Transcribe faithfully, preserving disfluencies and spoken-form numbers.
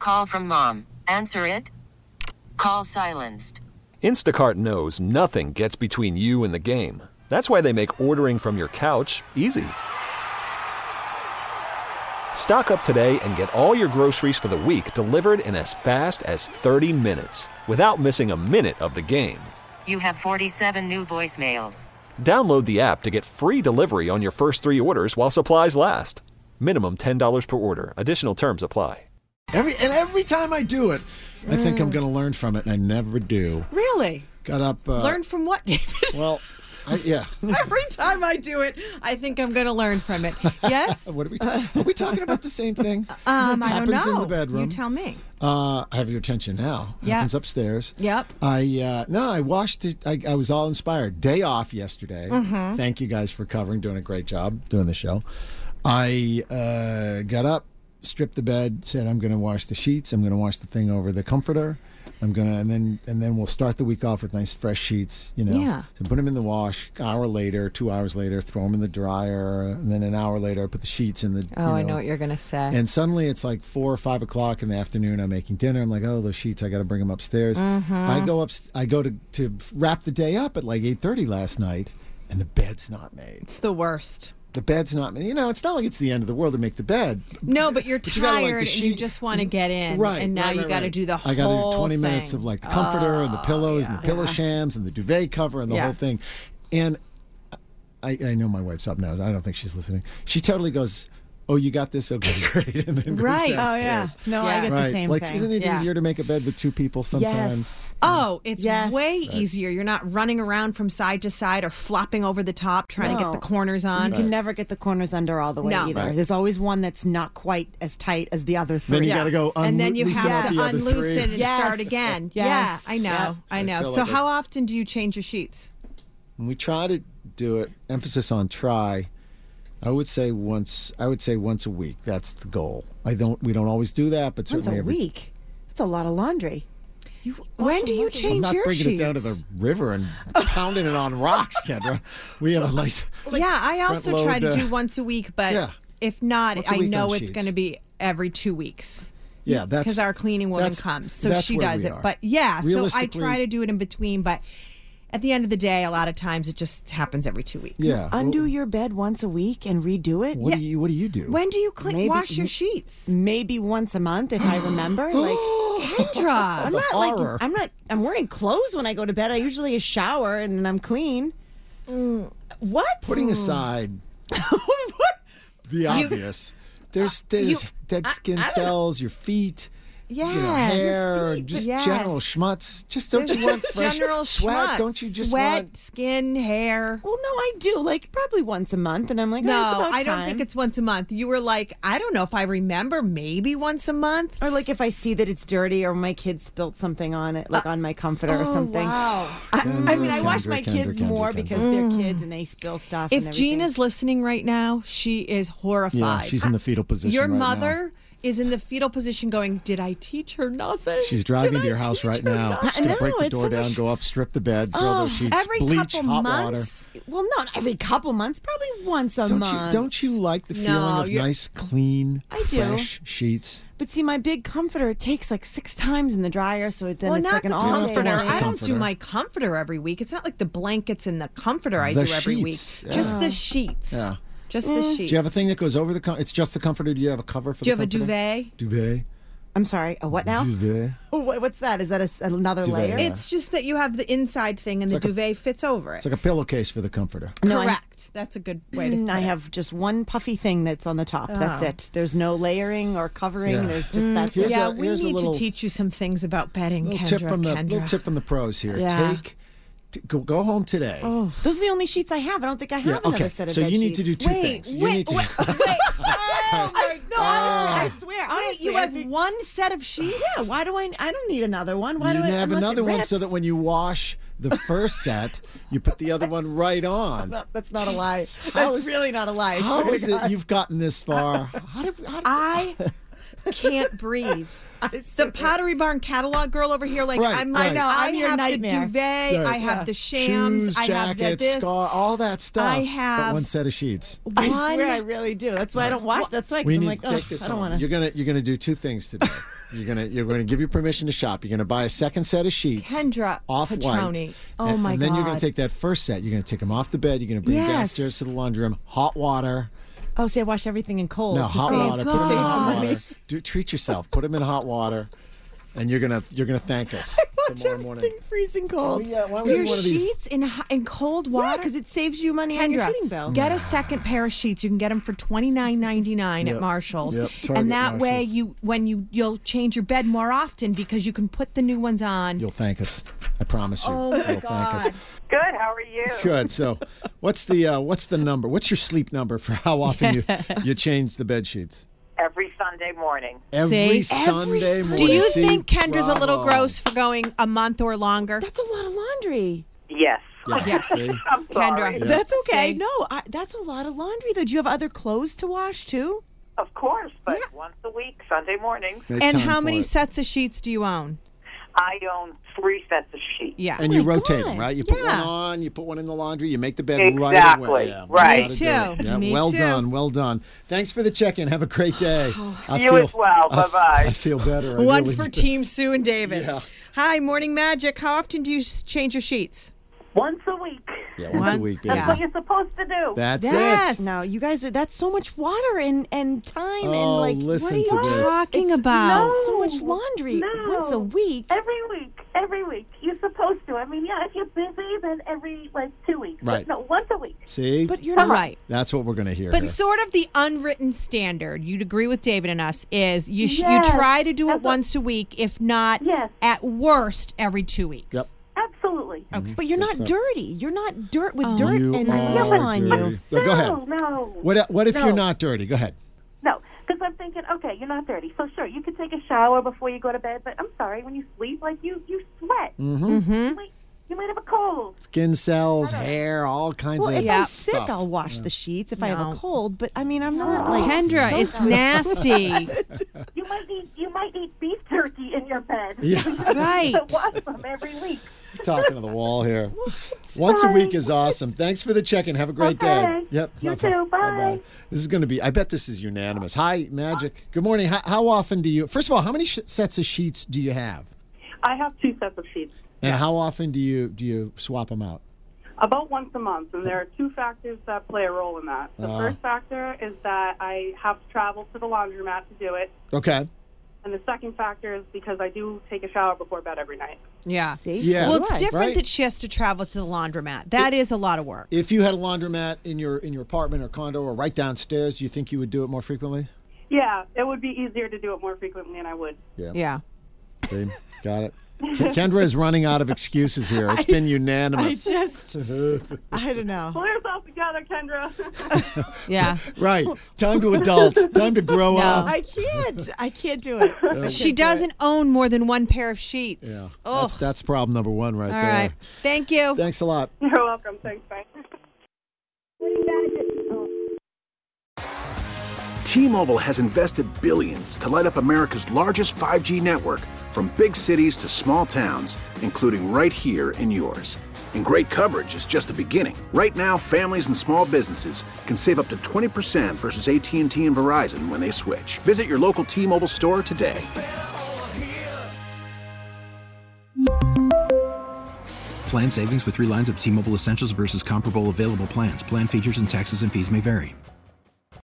Call from mom. Answer it. Call silenced. Instacart knows nothing gets between you and the game. That's why they make ordering from your couch easy. Stock up today and get all your groceries for the week delivered in as fast as thirty minutes without missing a minute of the game. You have forty-seven new voicemails. Download the app to get free delivery on your first three orders while supplies last. Minimum ten dollars per order. Additional terms apply. Every And every time I do it, I mm. think I'm going to learn from it, and I never do. Really? Got up. Uh, learn from what, David? Well, I, yeah. Every time I do it, I think I'm going to learn from it. Yes? What are we talking? Are we talking about the same thing? Um, I don't know. Happens in the bedroom. You tell me. Uh, I have your attention now. Yeah. Happens upstairs. Yep. I uh, no, I washed it. I, I was all inspired. Day off yesterday. Mm-hmm. Thank you guys for covering, doing a great job doing the show. I uh, got up, stripped the bed, said I'm going to wash the sheets. I'm going to wash the thing over the comforter. I'm gonna and then and then we'll start the week off with nice fresh sheets. You know, yeah. So put them in the wash. An hour later, two hours later, throw them in the dryer, and then an hour later, I put the sheets in the. Oh, you know, I know what you're gonna say. And suddenly it's like four or five o'clock in the afternoon. I'm making dinner. I'm like, oh, those sheets, I got to bring them upstairs. Mm-hmm. I go up. I go to to wrap the day up at like eight thirty last night, and the bed's not made. It's the worst. The bed's not, you know, it's not like it's the end of the world to make the bed. No, but you're but tired you like and you just want to get in. Right. And now right, right, you got to right. do the whole I got to do twenty thing. minutes of like the comforter oh, and the pillows yeah. and the pillow yeah. shams and the duvet cover and the yeah. whole thing. And I, I know my wife's up now. I don't think she's listening. She totally goes, oh, you got this? Okay, great. And then goes right. downstairs. Oh, yeah. No, yeah. I get right. the same like, thing. Isn't it yeah. easier to make a bed with two people sometimes? Yes. Oh, it's yes. way right. easier. You're not running around from side to side or flopping over the top trying No. to get the corners on. You can never get the corners under all the way No. either. Right. There's always one that's not quite as tight as the other three. Then you Yeah. got to go unlo- and then you loosen have up to the other unloose three. it and Yes. start again. Yes. Yeah, I know. Yep. I know. I feel so like how it- often do you change your sheets? We try to do it. Emphasis on try. I would say once. I would say once a week. That's the goal. I don't. We don't always do that, but Once certainly a every, week. That's a lot of laundry. You When do you once a change I'm not your bringing sheets? it down to the river and pounding it on rocks, Kendra. We have a nice. yeah, I also front try to load, uh, do once a week, but yeah. if not, Once a I week know on it's sheets. going to be every two weeks. Yeah, that's because our cleaning woman that's- comes, so that's she where does we it. are. But yeah, so I Realistically- try to do it in between. But at the end of the day, a lot of times it just happens every two weeks. Yeah. Undo your bed once a week and redo it. What Yeah. do you What do you do? When do you clean, Maybe- wash your sheets, Maybe once a month if I remember. Like Kendra? I'm The not horror. like I'm not. I'm wearing clothes when I go to bed. I usually a shower and then I'm clean. Mm, what? Putting aside the obvious, there's there's you- dead skin I don't cells, your feet. Yes. You know, hair, just yes. general schmutz. Just don't you want Just fresh general sweat? schmutz. Don't you just sweat, want? skin, hair? Well, no, I do. Like probably once a month, and I'm like, oh, No, it's about I don't time. think it's once a month. You were like, I don't know if I remember, maybe once a month. Or like if I see that it's dirty, or my kids spilled something on it, like on my comforter or something. Oh, Wow. I, Kendra, I mean, I wash Kendra, my Kendra, kids Kendra, more Kendra. because they're kids and they spill stuff. If and everything. Gina's listening right now, she is horrified. Yeah, she's in the fetal position. Your right now. mother is in the fetal position going, did I teach her nothing? She's driving Did to your I house teach right her now. nothing?" She's gonna No, break the it's door so down, much- go up, strip the bed, throw Oh, those sheets, Every bleach, couple hot months. water. well, not every couple months, probably once a Don't month. you don't you like the No, feeling of you're- nice, clean, I do. fresh sheets? But see, my big comforter, it takes like six times in the dryer, so then Well, it's not like an the all day comforter. wash the I don't do comforter. my comforter every week. It's not like the blankets and the comforter I The do every sheets, week. yeah. Just the sheets. Yeah. Just the sheets. Do you have a thing that goes over the? Com- it's just the comforter. Do you have a cover for Do you the have a comforter? duvet? Duvet. I'm sorry, a what now? Duvet. Oh, what- What's that? Is that a s another Duvet, layer? yeah. It's just that you have the inside thing and It's the like a- duvet fits over it. It's like a pillowcase for the comforter. No, I- Correct. That's a good way to Mm, put I it. have just one puffy thing that's on the top. That's Oh. it. There's no layering or covering. Yeah. There's just that's Here's it. Yeah, a- we here's a need little- to teach you some things about bedding, Little Kendra. tip from the Kendra. little tip from the pros here. Yeah. Take t- go go home today. Oh. Those are the only sheets I have. I don't think I have Yeah, another okay. set of So bed you need to do sheets. two Wait, things. You wait, need to. wait, wait. Oh my No, God. I swear. Wait, honestly, you I have think- one set of sheets? Yeah. Why do I? I don't need another one. Why you do I have unless another it one so rips? that when you wash the first set, you put the other one right on. No, that's not a lie. How That's is- really not a lie. I How swear is to God. it you've gotten this far? How did, how did, I can't breathe. I The swear. Pottery Barn catalog girl over here, like Right, I'm right. like, I know, I I'm your have nightmare. the duvet, Right. I have Yeah. the shams, shoes, I have the jackets, this. scar, all that stuff. I but have- one set of sheets. I One- swear I really do. That's why I don't wash. That's why 'cause We I'm need like, to take "Ugh, this I don't home. want You're to. gonna you're gonna do two things today. You're gonna you're going to give you permission to shop. You're going to buy a second set of sheets. Kendra off white. Petroni. Oh and, my And then you're going God. to take that first set. You're going to take them off the bed. You're going to bring them Yes. downstairs to the laundry room. Hot water. Oh, see, I wash everything in cold. No, to hot save- water. to Put them in save hot money. water. Do treat yourself. Put them in hot water, and you're gonna you're gonna thank us Watch tomorrow morning. everything freezing cold. Oh, yeah, why don't we Your do one of these? sheets in hot- in cold water. Yeah, because it saves you money on your Kendra, heating bill. get a second pair of sheets. You can get them for twenty nine ninety nine Yep. at Marshalls, Yep. Target, and that way Marshalls. you when you you'll change your bed more often because you can put the new ones on. You'll thank us. I promise you. Oh, my You'll thank us. God. Good. How are you? Good. So, what's the uh, what's the number? What's your sleep number for how often you you change the bed sheets? Every Sunday morning. Every See? Sunday Every morning. Do you See? think Kendra's a little Bravo. gross for going a month or longer? That's a lot of laundry. Yes. Yeah. Yes. See? I'm sorry. Kendra. That's okay. See? No, I, that's a lot of laundry, though. Do you have other clothes to wash, too? Of course, but once a week, Sunday mornings. Make And time how for many it. sets of sheets do you own? I own three sets of sheets. Yeah. And you my rotate God. them, right? You put Yeah. one on, you put one in the laundry, you make the bed right Exactly. away. Yeah, Right. gotta Me do it. too. Yeah, Me well too. done, well done. Thanks for the check-in. Have a great day. I You as well. I f- Bye-bye. I feel better. I One really for do. Team Sue and David. Yeah. Hi, Morning Magic. How often do you s- change your sheets? Once a week. Yeah, once, a Once, week, yeah. baby. That's what you're supposed to do. That's Yes. it. No, you guys are, that's so much water and, and time Oh, and like, listen what are to you this. Talking It's- about. no, so much laundry No. once a week. Every week, every week. You're supposed to. I mean, yeah, if you're busy, then every, like, two weeks. But Right. no, once a week. See? But you're not. Right. That's what we're going to hear But here. sort of the unwritten standard, you'd agree with David and us, is you sh- Yes. you try to do it That's what- once a week, if not Yes. at worst every two weeks. Yep. Absolutely. But you're not stuff. dirty. You're not dirt with dirt You and are oil on dirty. you. Well, go ahead. No, no. What, what if No. you're not dirty? Go ahead. No, because I'm thinking, okay, you're not dirty. So, sure, you could take a shower before you go to bed, but I'm sorry, when you sleep, like, you, you sweat. Mm-hmm. You, might, you might have a cold. Skin cells, hair, all kinds Well, of if Yeah. I'm sick, stuff. I'll wash the sheets if I have No. a cold. But I mean, I'm not like Kendra, so it's nasty. You might eat, you might eat beef jerky in your bed. Yeah. Right. To wash them every week. Talking to the wall here. Once a week is awesome. Thanks for the check-in. Have a great day. Okay. Yep. You Bye-bye. too. Bye. Bye-bye. This is going to be, I bet this is unanimous. Hi, Magic. Good morning. How, how often do you, first of all, how many sh- sets of sheets do you have? I have two sets of sheets, And how often do you do you swap them out? about once a month, and there are two factors that play a role in that. The Uh. first factor is that I have to travel to the laundromat to do it, Okay. and the second factor is because I do take a shower before bed every night. Yeah. See? Yeah. So Well, do it's I. different right? that she has to travel to the laundromat. That is a lot of work. If you had a laundromat in your in your apartment or condo or right downstairs, do you think you would do it more frequently? Yeah, it would be easier to do it more frequently, and I would. Yeah. See? Got it. K- Kendra is running out of excuses here. It's been I unanimous. just, I don't know. Pull yourself together, Kendra. Yeah. Right. Time to adult. Time to grow No. up. I can't. I can't do it. I can't She do it. doesn't own more than one pair of sheets. Yeah. Oh. That's that's problem number one right All there. right. Thank you. Thanks a lot. You're welcome. Thanks, bye. T-Mobile has invested billions to light up America's largest five G network, from big cities to small towns, including right here in yours. And great coverage is just the beginning. Right now, families and small businesses can save up to twenty percent versus A T and T and Verizon when they switch. Visit your local T-Mobile store today. Plan savings with three lines of T-Mobile Essentials versus comparable available plans. Plan features and taxes and fees may vary.